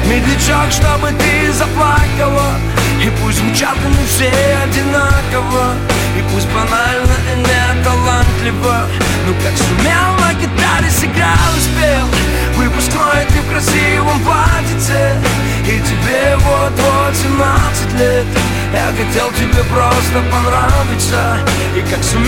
медлячок, чтобы ты заплакала. И пусть звучат они все одинаково, и пусть банально и не талантливо, но как сумел на гитаре сыграл и спел выпускной ты в красивом платьице. И тебе вот-вот 17 лет. Я хотел тебе просто понравиться. И как сумел